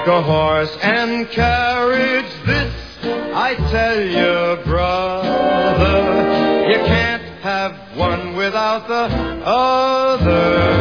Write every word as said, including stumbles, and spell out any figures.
a horse and carriage. This I tell you, brother, you can't have one without the other.